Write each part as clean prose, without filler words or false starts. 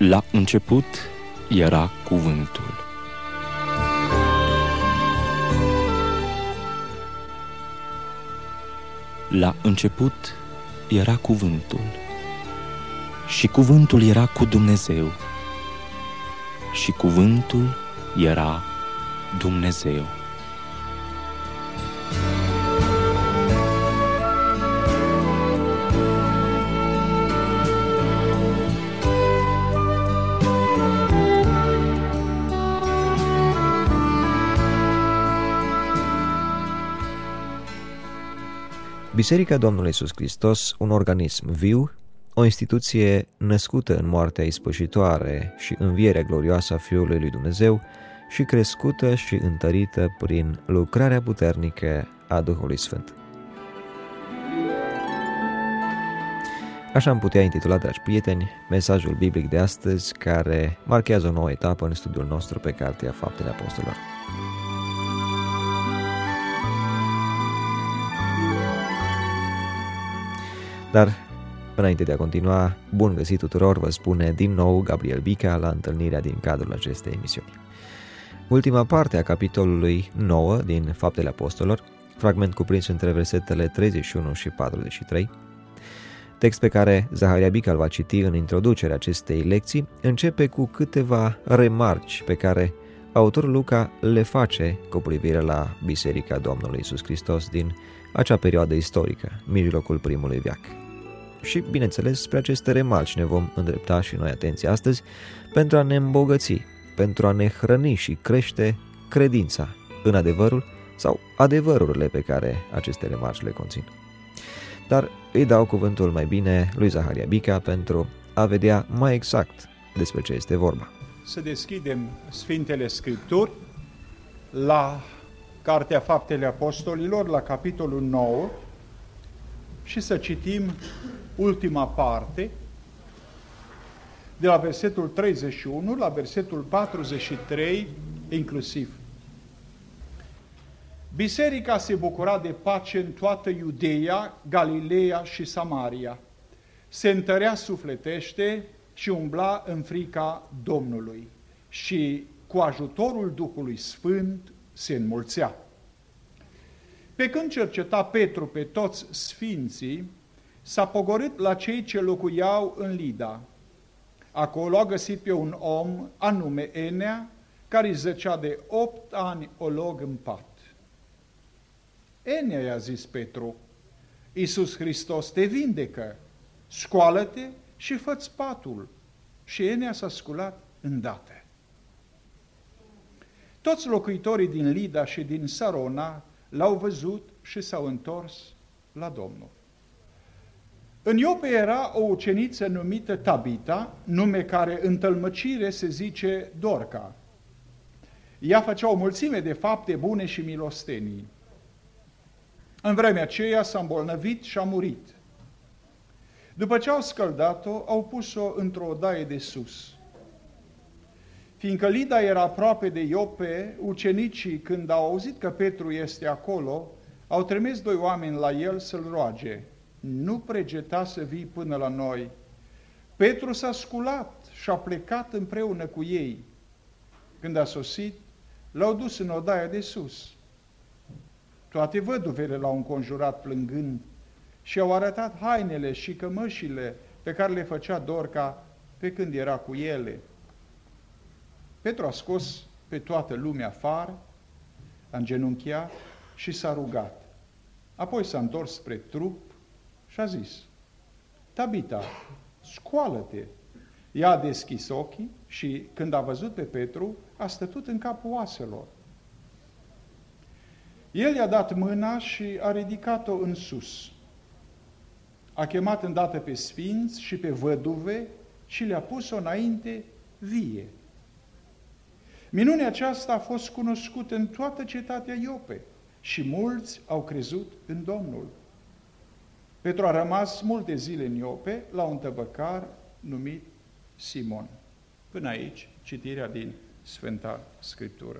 La început era Cuvântul. La început era Cuvântul, și Cuvântul era cu Dumnezeu, și Cuvântul era Dumnezeu. Biserica Domnului Iisus Hristos, un organism viu, o instituție născută în moartea ispășitoare și învierea glorioasă a Fiului lui Dumnezeu și crescută și întărită prin lucrarea puternică a Duhului Sfânt. Așa am putea intitula, dragi prieteni, mesajul biblic de astăzi, care marchează o nouă etapă în studiul nostru pe Cartea Faptele Apostolilor. Dar, înainte de a continua, bun găsit tuturor, vă spune din nou Gabriel Bica la întâlnirea din cadrul acestei emisiuni. Ultima parte a capitolului 9 din Faptele Apostolilor, fragment cuprins între versetele 31 și 43, text pe care Zaharia Bica îl va citi în introducerea acestei lecții, începe cu câteva remarci pe care autorul Luca le face cu privire la Biserica Domnului Iisus Hristos din acea perioadă istorică, mijlocul primului veac. Și, bineînțeles, spre aceste remarci ne vom îndrepta și noi atenția astăzi pentru a ne îmbogăți, pentru a ne hrăni și crește credința în adevărul sau adevărurile pe care aceste remarci le conțin. Dar îi dau cuvântul mai bine lui Zaharia Bica pentru a vedea mai exact despre ce este vorba. Să deschidem Sfintele Scripturi la Cartea Faptele Apostolilor, la capitolul 9, și să citim ultima parte, de la versetul 31 la versetul 43 inclusiv. Biserica se bucura de pace în toată Iudeea, Galileea și Samaria. Se întărea sufletește și umbla în frica Domnului și cu ajutorul Duhului Sfânt se înmulțea. Pe când cerceta Petru pe toți sfinții, s-a pogorât la cei ce locuiau în Lida. Acolo a găsit pe un om anume Enea, care zăcea de 8 ani olog în pat. Enea, i-a zis Petru, Iisus Hristos te vindecă, scoală-te și fă-ți patul. Și Enea s-a sculat îndată. Toți locuitorii din Lida și din Sarona l-au văzut și s-au întors la Domnul. În Iope era o uceniță numită Tabita, nume care în tălmăcire se zice Dorca. Ea făcea o mulțime de fapte bune și milostenii. În vremea aceea s-a îmbolnăvit și a murit. După ce au scăldat-o, au pus-o într-o odaie de sus. Fiindcă Lida era aproape de Iope, ucenicii, când au auzit că Petru este acolo, au trimis 2 oameni la el să-l roage: nu pregeta să vii până la noi. Petru s-a sculat și a plecat împreună cu ei. Când a sosit, l-au dus în odaia de sus. Toate văduvele l-au înconjurat plângând și au arătat hainele și cămășile pe care le făcea Dorca pe când era cu ele. Petru a scos pe toată lumea afară, a îngenunchiat și s-a rugat. Apoi s-a întors spre trup și a zis: Tabita, scoală-te! Ea a deschis ochii și, când a văzut pe Petru, a stătut în capul oaselor. El i-a dat mâna și a ridicat-o în sus. A chemat îndată pe sfinți și pe văduve și le-a pus-o înainte vie. Minunea aceasta a fost cunoscută în toată cetatea Iope și mulți au crezut în Domnul. Petru a rămas multe zile în Iope la un tăbăcar numit Simon. Până aici, citirea din Sfânta Scriptură.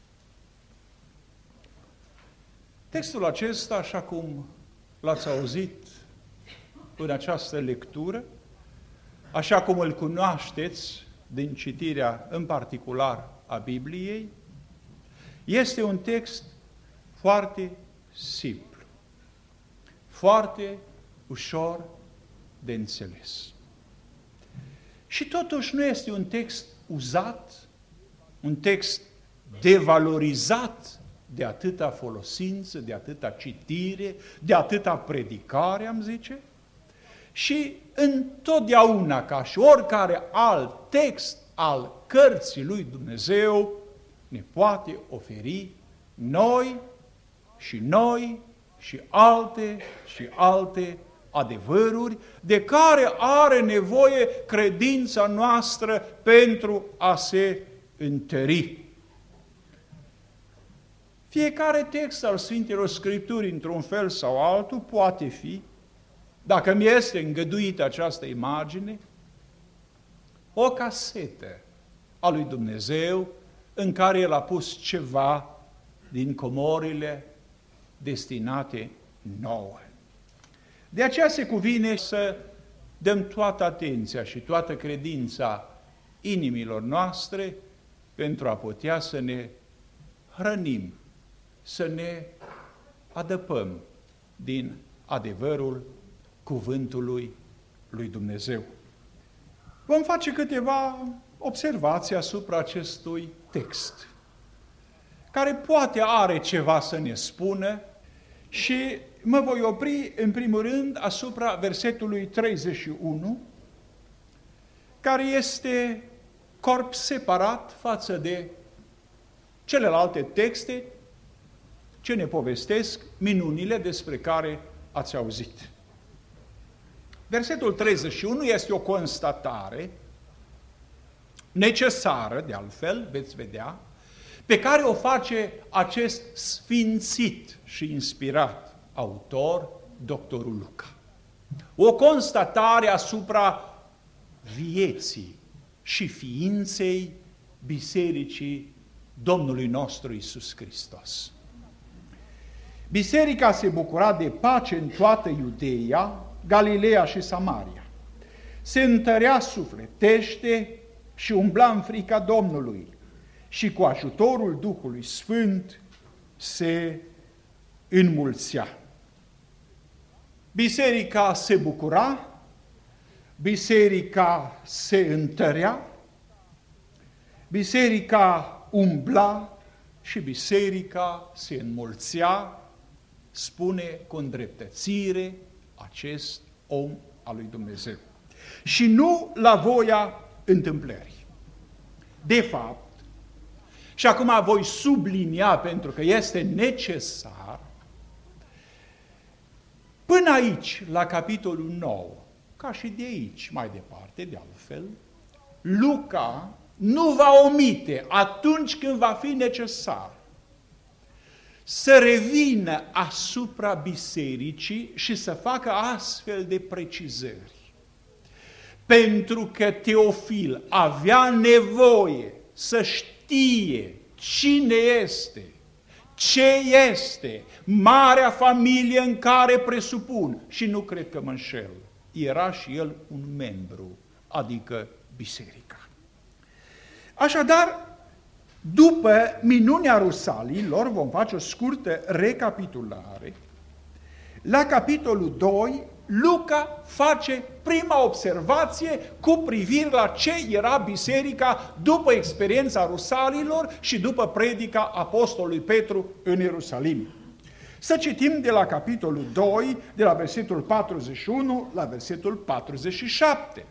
Textul acesta, așa cum l-ați auzit în această lectură, așa cum îl cunoașteți din citirea în particular a Bibliei, este un text foarte simplu, foarte ușor de înțeles. Și totuși nu este un text uzat, un text devalorizat de atâta folosință, de atâta citire, de atâta predicare, am zice, și întotdeauna, ca și oricare alt text al cărții lui Dumnezeu, ne poate oferi noi și alte adevăruri de care are nevoie credința noastră pentru a se întări. Fiecare text al Sfintelor Scripturii, într-un fel sau altul, poate fi, dacă mi este îngăduită această imagine, o casetă a lui Dumnezeu în care El a pus ceva din comorile destinate nouă. De aceea se cuvine să dăm toată atenția și toată credința inimilor noastre pentru a putea să ne hrănim, să ne adăpăm din adevărul cuvântului lui Dumnezeu. Vom face câteva observații asupra acestui text, care poate are ceva să ne spună și mă voi opri în primul rând asupra versetului 31, care este corp separat față de celelalte texte ce ne povestesc minunile despre care ați auzit. Versetul 31 este o constatare necesară, de altfel, veți vedea, pe care o face acest sfințit și inspirat autor, doctorul Luca. O constatare asupra vieții și ființei Bisericii Domnului nostru Iisus Hristos. Biserica se bucura de pace în toată Iudeea, Galileea și Samaria. Se întărea sufletește și umbla în frica Domnului și cu ajutorul Duhului Sfânt se înmulțea. Biserica se bucura, biserica se întărea, biserica umbla și biserica se înmulțea, spune cu îndreptățire acest om al lui Dumnezeu. Și nu la voia întâmplării. De fapt, și acum voi sublinia pentru că este necesar, până aici, la capitolul 9, ca și de aici, mai departe, de altfel, Luca nu va omite atunci când va fi necesar să revină asupra bisericii și să facă astfel de precizări. Pentru că Teofil avea nevoie să știe cine este, ce este marea familie în care presupun, și nu cred că mă înșel, era și el un membru, adică biserica. Așadar, după minunea rusalilor, vom face o scurtă recapitulare. La capitolul 2, Luca face prima observație cu privire la ce era biserica după experiența rusalilor și după predica apostolului Petru în Ierusalim. Să citim de la capitolul 2, de la versetul 41 la versetul 47.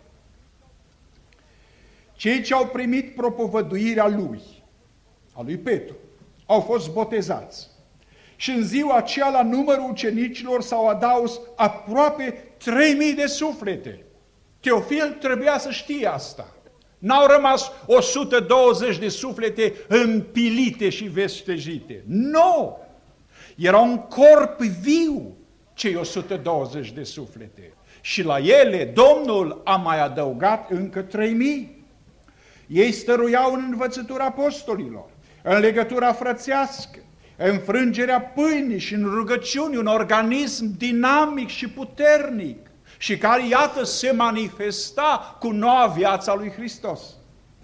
Cei ce au primit propovăduirea lui, a lui Petru, au fost botezați. Și în ziua aceea, la numărul ucenicilor s-au adaus aproape 3000 de suflete. Teofil trebuia să știe asta. N-au rămas 120 de suflete împilite și vestejite. Nu! Era un corp viu, cei 120 de suflete. Și la ele Domnul a mai adăugat încă 3000. Ei stăruiau în învățătura apostolilor, în legătura frățească, în frângerea pâinii și în rugăciuni, un organism dinamic și puternic și care, iată, se manifesta cu noua viața lui Hristos.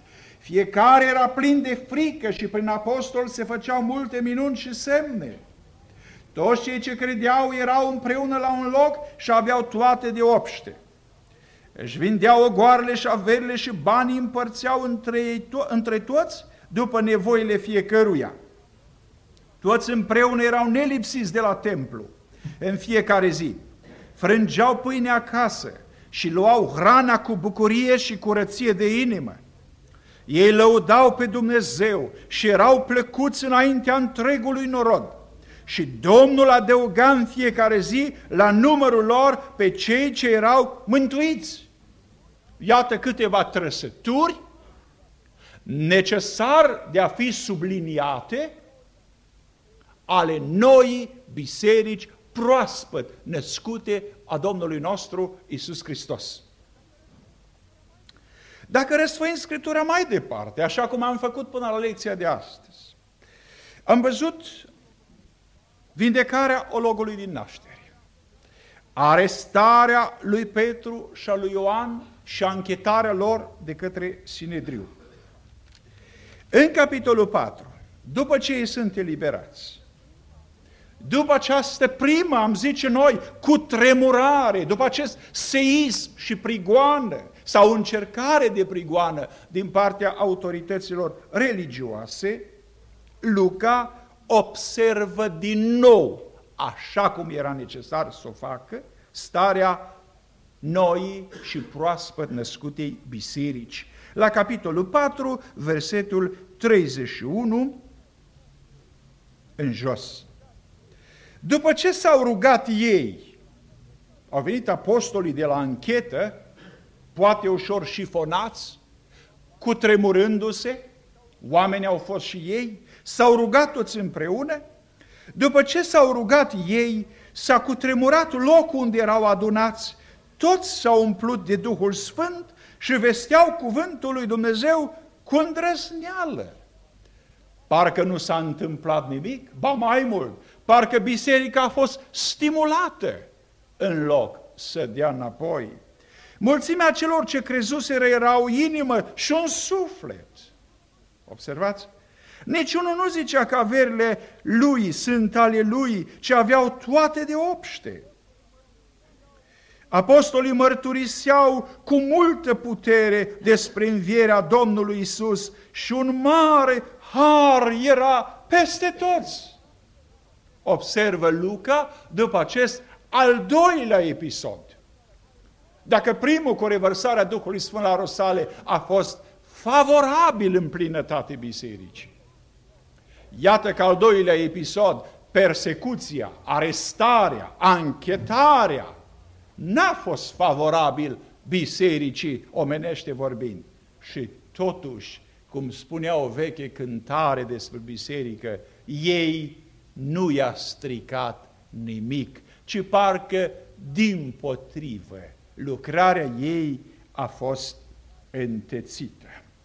Fiecare era plin de frică și prin apostol se făceau multe minuni și semne. Toți cei ce credeau erau împreună la un loc și aveau toate de obște. Își vindeau ogoarele și averile și banii împărțeau între toți după nevoile fiecăruia. Toți împreună erau nelipsiți de la templu în fiecare zi. Frângeau pâine acasă și luau hrana cu bucurie și curăție de inimă. Ei lăudau pe Dumnezeu și erau plăcuți înaintea întregului norod. Și Domnul adăuga în fiecare zi la numărul lor pe cei ce erau mântuiți. Iată câteva trăsături necesar de a fi subliniate ale noii biserici proaspăt născute a Domnului nostru Iisus Hristos. Dacă răsfăim Scriptura mai departe, așa cum am făcut până la lecția de astăzi, am văzut vindecarea ologului din naștere, arestarea lui Petru și a lui Ioan și anchetarea lor de către Sinedriu. În capitolul 4, după ce ei sunt eliberați, după această primă, am zice noi, cutremurare, după acest seism și prigoană sau încercare de prigoană din partea autorităților religioase, Luca observă din nou, așa cum era necesar să o facă, starea noii și proaspăt născutei biserici. La capitolul 4, versetul 31, în jos. După ce s-au rugat ei, au venit apostolii de la anchetă, poate ușor șifonați, cutremurându-se, oamenii au fost și ei, s-au rugat toți împreună. După ce s-au rugat ei, s-a cutremurat locul unde erau adunați, toți s-au umplut de Duhul Sfânt și vesteau cuvântul lui Dumnezeu cu îndrăzneală. Parcă nu s-a întâmplat nimic, ba mai mult, parcă biserica a fost stimulată în loc să dea înapoi. Mulțimea celor ce crezuseră erau inimă și un suflet. Observați? Niciunul nu zicea că averile lui sunt ale lui, ci aveau toate de obște. Apostolii mărturiseau cu multă putere despre învierea Domnului Isus și un mare har era peste toți. Observă Luca după acest al doilea episod. Dacă primul cu revărsarea Duhului Sfânt la Rosale a fost favorabil în plinătate bisericii, iată că al doilea episod, persecuția, arestarea, anchetarea, n-a fost favorabil bisericii omenește vorbind. Și totuși, cum spunea o veche cântare despre biserică, ei nu i-a stricat nimic, ci parcă dimpotrivă, lucrarea ei a fost întețită.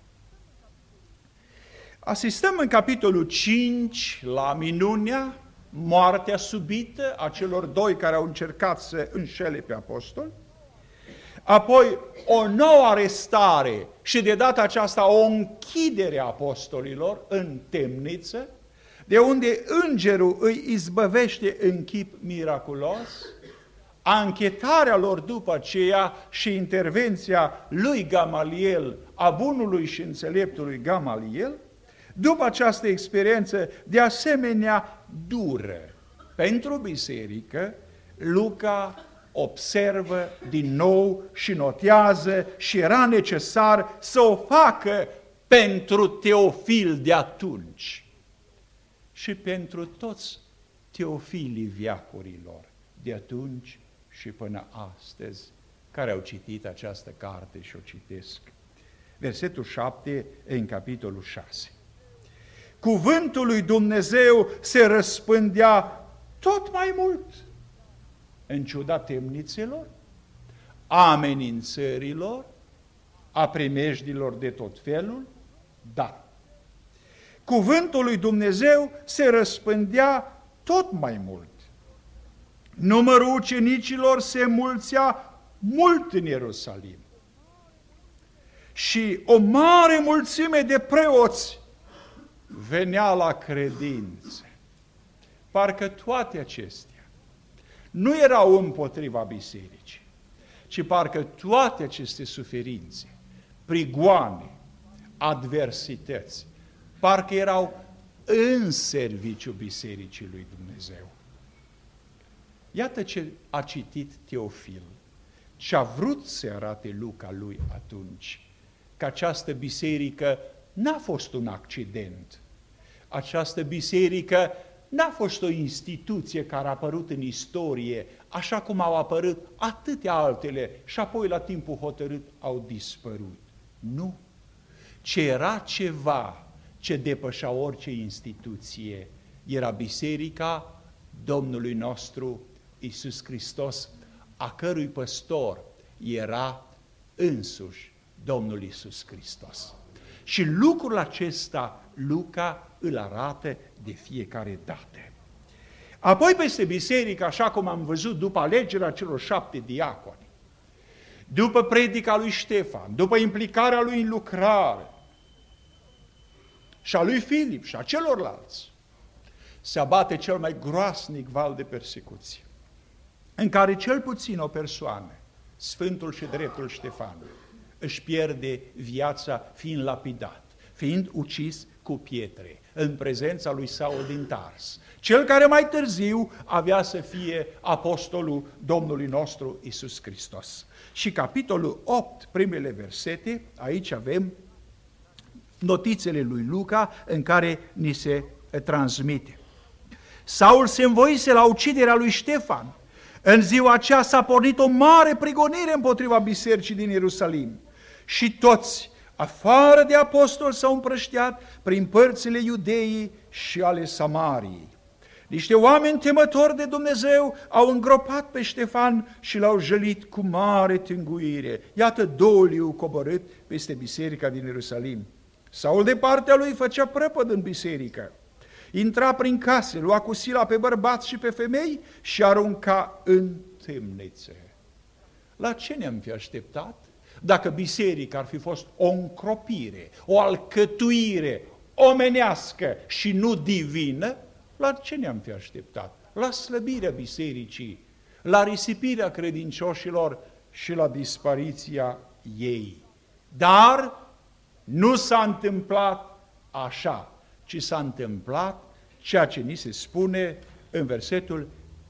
Asistăm în capitolul 5 la minunea, moartea subită a celor doi care au încercat să înșele pe apostol, apoi o nouă arestare și de data aceasta o închidere a apostolilor în temniță, de unde îngerul îi izbăvește în chip miraculos, anchetarea lor după aceea și intervenția lui Gamaliel, a bunului și înțeleptului Gamaliel, după această experiență de asemenea dură pentru biserică, Luca observă din nou și notează și era necesar să o facă pentru Teofil de atunci și pentru toți teofilii veacurilor de atunci și până astăzi, care au citit această carte și o citesc. Versetul 7 în capitolul 6. Cuvântul lui Dumnezeu se răspândea tot mai mult, în ciuda temnițelor, a amenințărilor, a primejdilor de tot felul, dar cuvântul lui Dumnezeu se răspândea tot mai mult. Numărul ucenicilor se mulțea mult în Ierusalim. și o mare mulțime de preoți venea la credință. Parcă toate acestea nu erau împotriva bisericii, ci parcă toate aceste suferințe, prigoane, adversități, parcă erau în serviciu bisericii lui Dumnezeu. Iată ce a citit Teofil, ce a vrut să arate Luca lui atunci, că această biserică n-a fost un accident. Această biserică n-a fost o instituție care a apărut în istorie, așa cum au apărut atâtea altele și apoi la timpul hotărât au dispărut. Nu, ce era ceva ce depășea orice instituție, era biserica Domnului nostru Iisus Hristos, a cărui păstor era însuși Domnul Iisus Hristos. Și lucrul acesta Luca îl arată de fiecare dată. Apoi peste biserică, așa cum am văzut după alegerea celor 7 diaconi, după predica lui Ștefan, după implicarea lui în lucrare și a lui Filip și a celorlalți, se abate cel mai groasnic val de persecuție, în care cel puțin o persoană, Sfântul și Dreptul Ștefan, își pierde viața fiind lapidat, fiind ucis cu pietre, în prezența lui Saul din Tars, cel care mai târziu avea să fie apostolul Domnului nostru Iisus Hristos. Și capitolul 8, primele versete, aici avem notițele lui Luca în care ni se transmite. Saul se învoise la uciderea lui Ștefan. În ziua aceea s-a pornit o mare prigonire împotriva bisericii din Ierusalim și toți, afară de apostoli, s-au împrăștiat prin părțile Iudeii și ale Samariei. Niște oameni temători de Dumnezeu au îngropat pe Ștefan și l-au jălit cu mare tânguire. Iată doliu coborât peste biserica din Ierusalim. Saul de partea lui făcea prăpăd în biserică. Intra prin case, lua cu sila pe bărbați și pe femei și arunca în temnițe. La ce ne-am fi așteptat dacă biserica ar fi fost o încropire, o alcătuire omenească și nu divină? La ce ne-am fi așteptat? La slăbirea bisericii, la risipirea credincioșilor și la dispariția ei. Dar nu s-a întâmplat așa, ci s-a întâmplat ceea ce ni se spune în versetul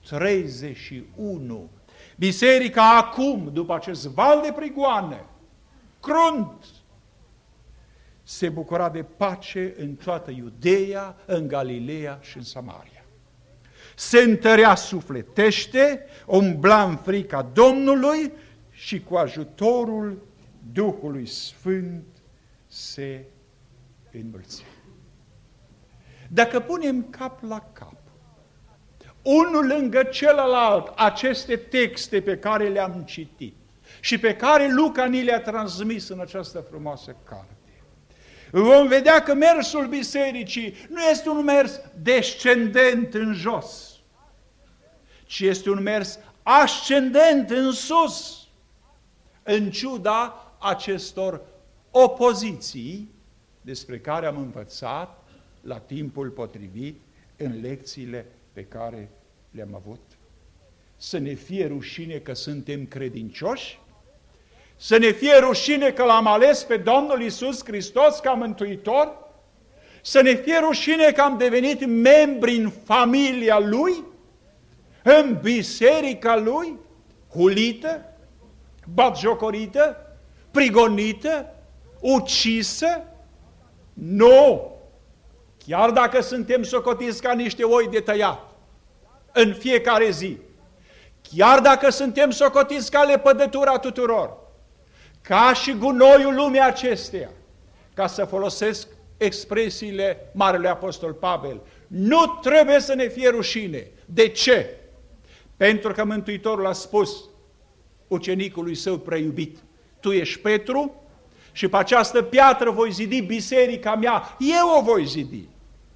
31. Biserica acum, după acest val de prigoane, crunt, se bucura de pace în toată Iudeea, în Galileea și în Samaria. Se întărea sufletește, umbla în frica Domnului și cu ajutorul Duhului Sfânt se înmulțea. Dacă punem cap la cap, unul lângă celălalt, aceste texte pe care le-am citit și pe care Luca ni le-a transmis în această frumoasă carte, vom vedea că mersul bisericii nu este un mers descendent în jos, ci este un mers ascendent în sus, în ciuda acestor opoziții despre care am învățat la timpul potrivit în lecțiile pe care le-am avut. Să ne fie rușine că suntem credincioși, să ne fie rușine că l-am ales pe Domnul Iisus Hristos ca mântuitor, să ne fie rușine că am devenit membri în familia Lui, în biserica Lui, hulită, batjocorită, prigonită, ucisă? Nu! Chiar dacă suntem socotiți ca niște oi de tăiat în fiecare zi, chiar dacă suntem socotiți ca lepădătura tuturor, ca și gunoiul lumii acesteia, ca să folosesc expresiile Marelui Apostol Pavel, nu trebuie să ne fie rușine. De ce? Pentru că Mântuitorul a spus ucenicului său preiubit, tu ești Petru și pe această piatră voi zidi biserica mea, eu o voi zidi.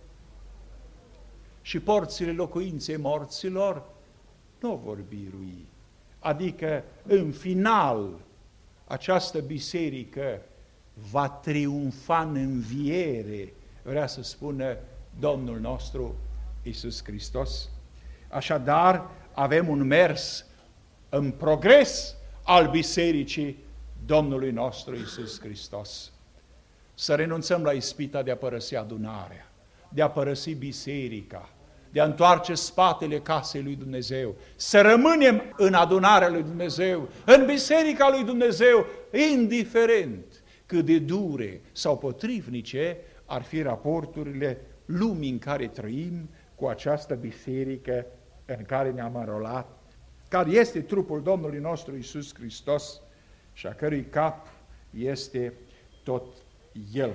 Și porțile locuinței morților nu vor birui. Adică, în final, această biserică va triumfa în înviere, vrea să spună Domnul nostru Iisus Hristos. Așadar, avem un mers în progres al Bisericii Domnului nostru Iisus Hristos. Să renunțăm la ispita de a părăsi adunarea, de a părăsi biserica, de a întoarce spatele casei lui Dumnezeu, să rămânem în adunarea lui Dumnezeu, în biserica lui Dumnezeu, indiferent cât de dure sau potrivnice ar fi raporturile lumii în care trăim cu această biserică în care ne-am înrolat, care este trupul Domnului nostru Iisus Hristos și a cărui cap este tot El.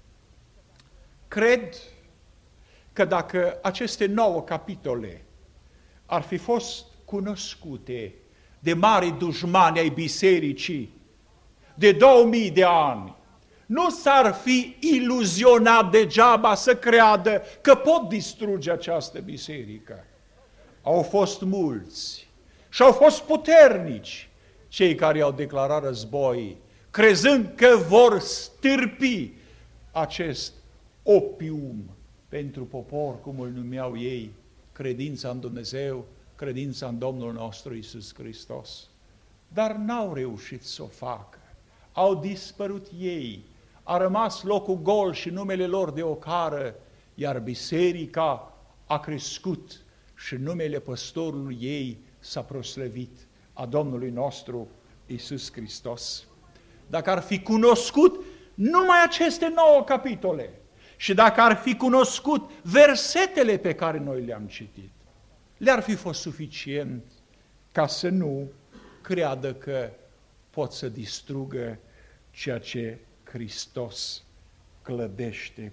Cred că dacă aceste 9 capitole ar fi fost cunoscute de mari dușmani ai bisericii de 2000 de ani, nu s-ar fi iluzionat degeaba să creadă că pot distruge această biserică. Au fost mulți și au fost puternici cei care au declarat război, crezând că vor stârpi acest opium pentru popor, cum îl numeau ei, credința în Dumnezeu, credința în Domnul nostru Iisus Hristos. Dar n-au reușit să o facă. Au dispărut ei, a rămas locul gol și numele lor de ocară, iar biserica a crescut și numele păstorului ei s-a proslăvit, a Domnului nostru Iisus Hristos. Dacă ar fi cunoscut numai aceste 9 capitole și dacă ar fi cunoscut versetele pe care noi le-am citit, le-ar fi fost suficient ca să nu creadă că pot să distrugă ceea ce Hristos clădește.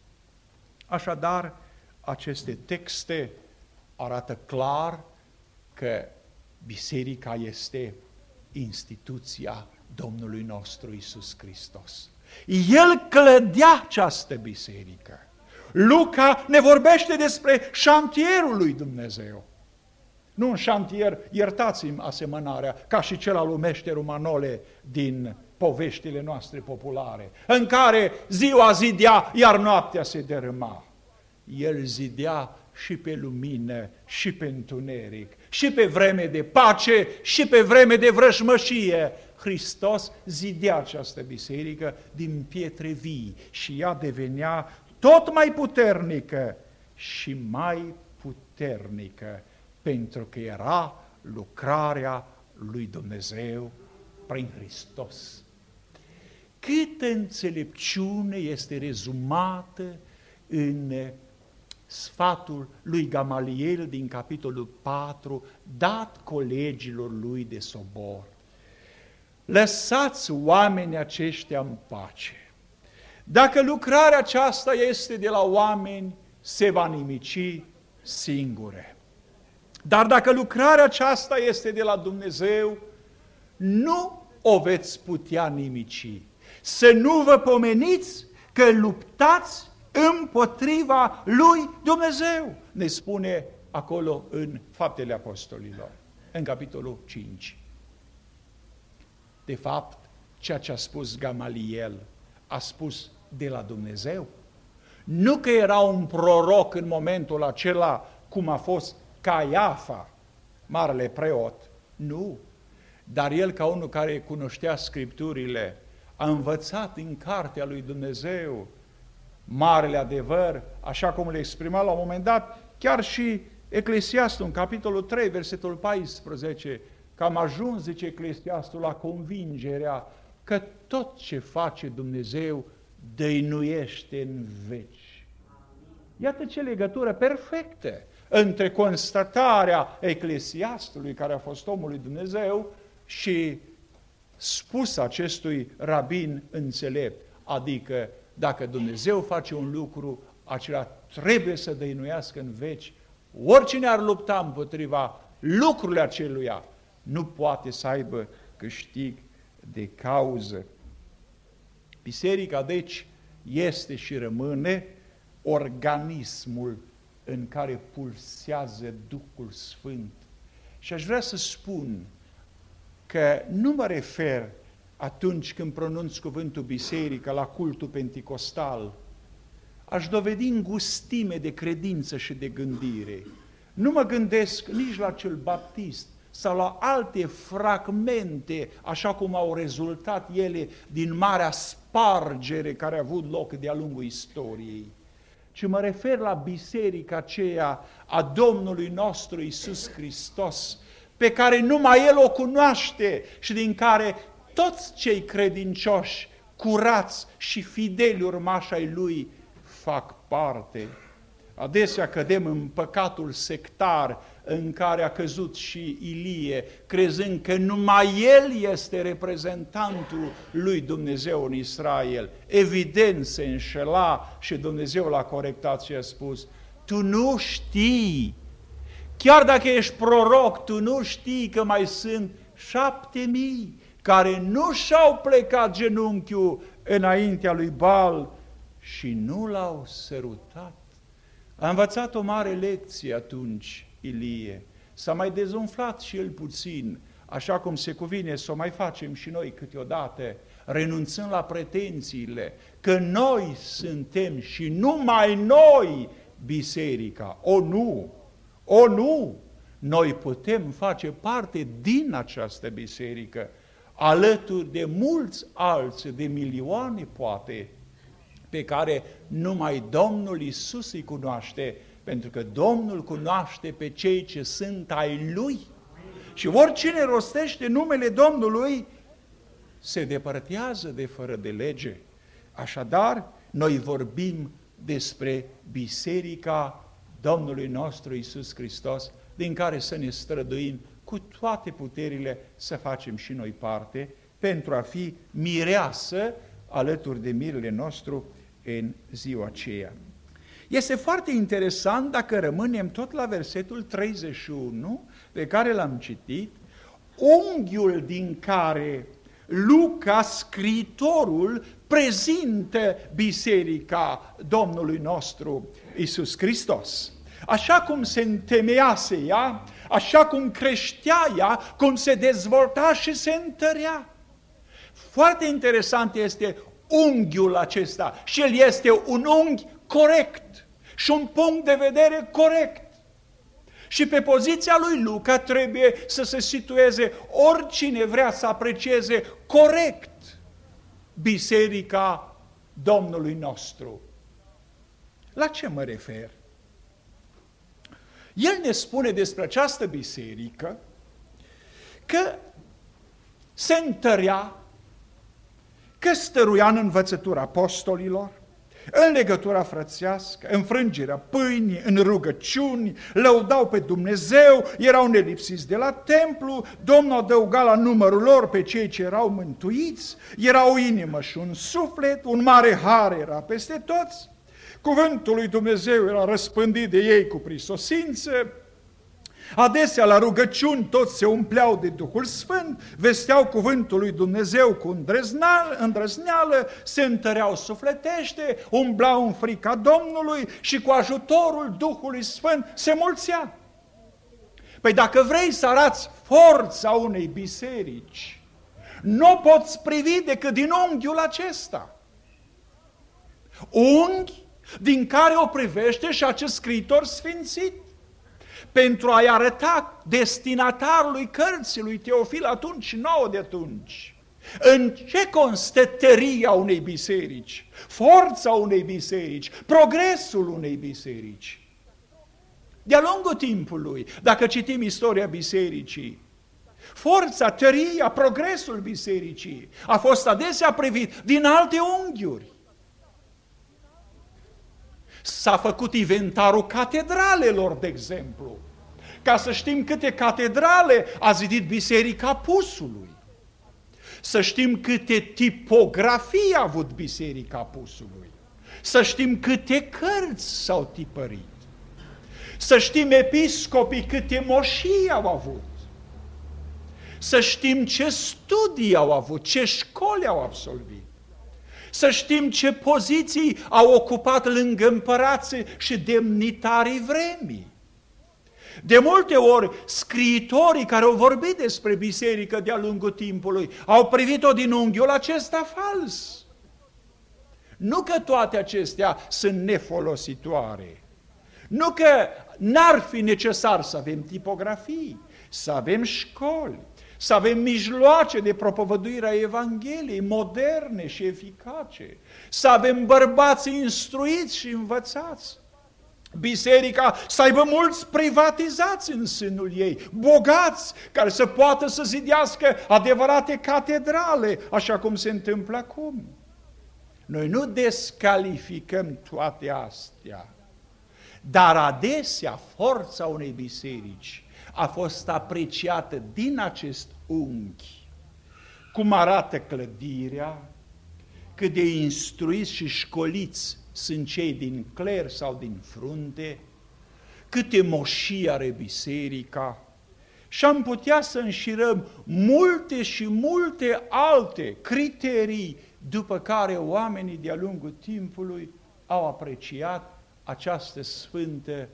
Așadar, aceste texte arată clar că biserica este instituția Domnului nostru Iisus Hristos. El clădea această biserică. Luca ne vorbește despre șantierul lui Dumnezeu. Nu un șantier, iertați-mi asemănarea, ca și cel al lui Meșterul Manole din poveștile noastre populare, în care ziua zidea, iar noaptea se dărâma. El zidea și pe lumină, și pe întuneric, și pe vreme de pace, și pe vreme de vrăjmășie. Hristos zidea această biserică din pietre vii și ea devenea tot mai puternică și mai puternică, pentru că era lucrarea lui Dumnezeu prin Hristos. Câtă înțelepciune este rezumată în sfatul lui Gamaliel din capitolul 4, dat colegilor lui de sobor. Lăsați oamenii aceștia în pace. Dacă lucrarea aceasta este de la oameni, se va nimici singure. Dar dacă lucrarea aceasta este de la Dumnezeu, nu o veți putea nimici. Să nu vă pomeniți că luptați împotriva lui Dumnezeu, ne spune acolo în Faptele Apostolilor, în capitolul 5. De fapt, ceea ce a spus Gamaliel, a spus de la Dumnezeu. Nu că era un proroc în momentul acela, cum a fost Caiafa, marele preot, nu. Dar el, ca unul care cunoștea Scripturile, a învățat din cartea lui Dumnezeu marele adevăr, așa cum le exprima la un moment dat, chiar și Eclesiastul, în capitolul 3, versetul 14, că am ajuns, zice Eclesiastul, la convingerea că tot ce face Dumnezeu dăinuiește în veci. Iată ce legătură perfectă între constatarea Eclesiastului, care a fost omul lui Dumnezeu, și spus acestui rabin înțelept, adică dacă Dumnezeu face un lucru, acela trebuie să dăinuiască în veci. Oricine ar lupta împotriva lucrurile aceluia, nu poate să aibă câștig de cauză. Biserica, deci, este și rămâne organismul în care pulsează Duhul Sfânt. Și aș vrea să spun că nu mă refer atunci când pronunț cuvântul biserică la cultul penticostal, aș dovedi îngustime de credință și de gândire. Nu mă gândesc nici la cel baptist sau la alte fragmente, așa cum au rezultat ele din marea spargere care a avut loc de-a lungul istoriei, ci mă refer la biserica aceea a Domnului nostru Iisus Hristos, pe care numai El o cunoaște și din care toți cei credincioși, curați și fideli urmași ai Lui fac parte. Adesea cădem în păcatul sectar în care a căzut și Ilie, crezând că numai el este reprezentantul lui Dumnezeu în Israel. Evident se înșela și Dumnezeu l-a corectat și a spus: tu nu știi, chiar dacă ești proroc, tu nu știi că mai sunt 7.000 care nu și-au plecat genunchiul înaintea lui Baal și nu l-au sărutat. A învățat o mare lecție atunci Ilie. S-a mai dezumflat și el puțin, așa cum se cuvine să o mai facem și noi câteodată, renunțând la pretențiile că noi suntem și numai noi biserica. O nu! O nu! Noi putem face parte din această biserică, alături de mulți alții, de milioane poate, pe care numai Domnul Iisus îi cunoaște, pentru că Domnul cunoaște pe cei ce sunt ai Lui. Și oricine rostește numele Domnului se depărtează de fără de lege. Așadar, noi vorbim despre biserica Domnului nostru Iisus Hristos, din care să ne străduim cu toate puterile să facem și noi parte, pentru a fi mireasă alături de mirele nostru în ziua aceea. Este foarte interesant dacă rămânem tot la versetul 31 pe care l-am citit, unghiul din care Luca, scriitorul, prezintă biserica Domnului nostru Iisus Hristos. Așa cum se întemeiase ea, așa cum creștea ea, cum se dezvolta și se întărea. Foarte interesant este unghiul acesta și el este un unghi corect și un punct de vedere corect. Și pe poziția lui Luca trebuie să se situeze oricine vrea să aprecieze corect biserica Domnului nostru. La ce mă refer? El ne spune despre această biserică că se întărea, că stăruia în învățătura apostolilor, în legătura frățească, în frângerea pâinii, în rugăciuni, lăudau pe Dumnezeu, erau nelipsiți de la templu, Domnul adăuga la numărul lor pe cei ce erau mântuiți, era o inimă și un suflet, un mare har era peste toți, cuvântul lui Dumnezeu era răspândit de ei cu prisosință, adesea la rugăciuni toți se umpleau de Duhul Sfânt, vesteau cuvântul lui Dumnezeu cu îndrăzneală, se întăreau sufletește, umblau în frica Domnului și cu ajutorul Duhului Sfânt se mulțea. Păi dacă vrei să arăți forța unei biserici, nu o poți privi decât din unghiul acesta. Unghi din care o privește și acest scriitor sfințit, pentru a-i arăta destinatarului cărții lui Teofil atunci și nouă de atunci. În ce constă tăria unei biserici, forța unei biserici, progresul unei biserici? De-a lungul timpului, dacă citim istoria bisericii, forța, tăria, progresul bisericii a fost adesea privit din alte unghiuri. S-a făcut inventarul catedralelor, de exemplu, ca să știm câte catedrale a zidit Biserica Apusului, să știm câte tipografii a avut Biserica Apusului, să știm câte cărți s-au tipărit, să știm episcopii câte moșii au avut, să știm ce studii au avut, ce școli au absolvit, să știm ce poziții au ocupat lângă împărații și demnitarii vremii. De multe ori, scriitorii care au vorbit despre biserică de-a lungul timpului au privit-o din unghiul acesta fals. Nu că toate acestea sunt nefolositoare, nu că n-ar fi necesar să avem tipografii, să avem școli, să avem mijloace de propovăduire a Evangheliei moderne și eficace, să avem bărbați instruiți și învățați. Biserica să aibă mulți privatizați în sânul ei, bogați, care să poată să zidească adevărate catedrale, așa cum se întâmplă acum. Noi nu descalificăm toate astea, dar adesea forța unei biserici a fost apreciată din acest unghi. Cum arată clădirea, cât de instruiți și școliți sunt cei din cler sau din frunte, câte moșii are biserica, și am putea să înșirăm multe și multe alte criterii după care oamenii de-a lungul timpului au apreciat această sfântă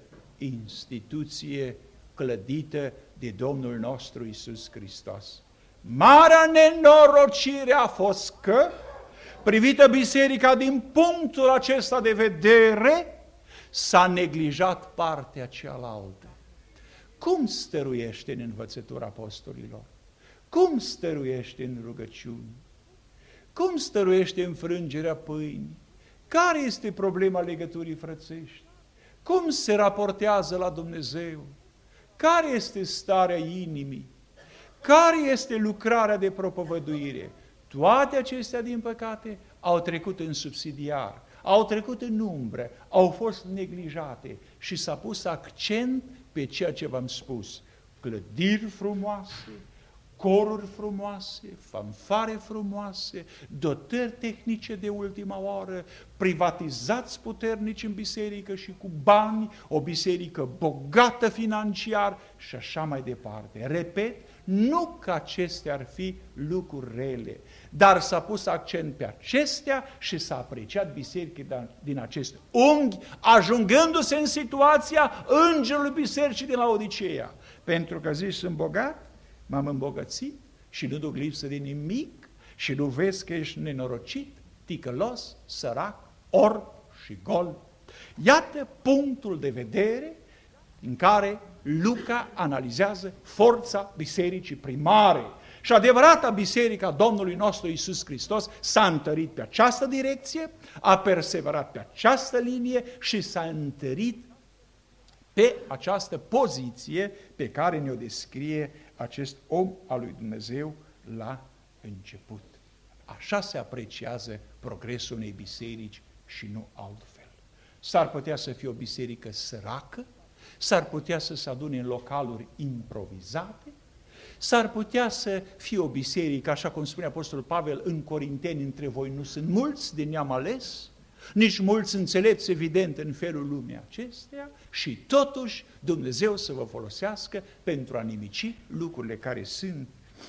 instituție clădită de Domnul nostru Iisus Hristos. Marea nenorocire a fost că, privită biserica din punctul acesta de vedere, s-a neglijat partea cealaltă. Cum stăruiește în învățătura apostolilor? Cum stăruiește în rugăciuni? Cum stăruiește în frângerea pâinii? Care este problema legăturii frățești? Cum se raportează la Dumnezeu? Care este starea inimii? Care este lucrarea de propovăduire? Toate acestea, din păcate, au trecut în subsidiar, au trecut în umbră, au fost neglijate și s-a pus accent pe ceea ce v-am spus. Clădiri frumoase, coruri frumoase, fanfare frumoase, dotări tehnice de ultima oară, privatizați puternici în biserică și cu bani, o biserică bogată financiar și așa mai departe. Repet, nu că acestea ar fi lucruri rele, dar s-a pus accent pe acestea și s-a apreciat biserica din acest unghi, ajungându-se în situația îngerului bisericii din Laodiceea. Pentru că zici, sunt bogat, m-am îmbogățit și nu duc lipsă de nimic și nu vezi că ești nenorocit, ticălos, sărac, orb și gol. Iată punctul de vedere în care Luca analizează forța bisericii primare. Și adevărata biserica Domnului nostru Iisus Hristos s-a întărit pe această direcție, a perseverat pe această linie și s-a întărit pe această poziție pe care ne-o descrie acest om al lui Dumnezeu la început. Așa se apreciază progresul unei biserici și nu altfel. S-ar putea să fie o biserică săracă, s-ar putea să se adune în localuri improvizate, s-ar putea să fie o biserică, așa cum spune Apostolul Pavel în Corinteni, între voi nu sunt mulți de neam ales, nici mulți înțelepți, evident, în felul lumii acesteia, și totuși Dumnezeu să vă folosească pentru a nimici lucrurile care sunt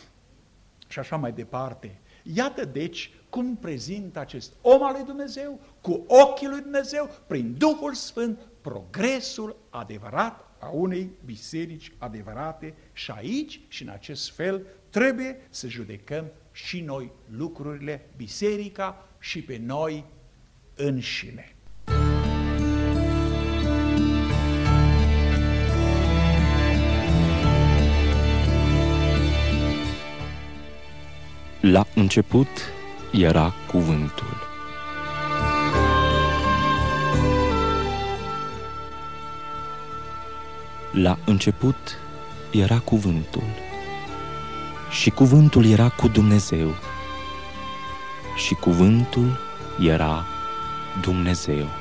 și așa mai departe. Iată deci cum prezintă acest om al lui Dumnezeu, cu ochii lui Dumnezeu, prin Duhul Sfânt, progresul adevărat a unei biserici adevărate și aici și în acest fel trebuie să judecăm și noi lucrurile, biserica și pe noi înșine. La început era cuvântul. La început era cuvântul și cuvântul era cu Dumnezeu și cuvântul era Dumnezeu.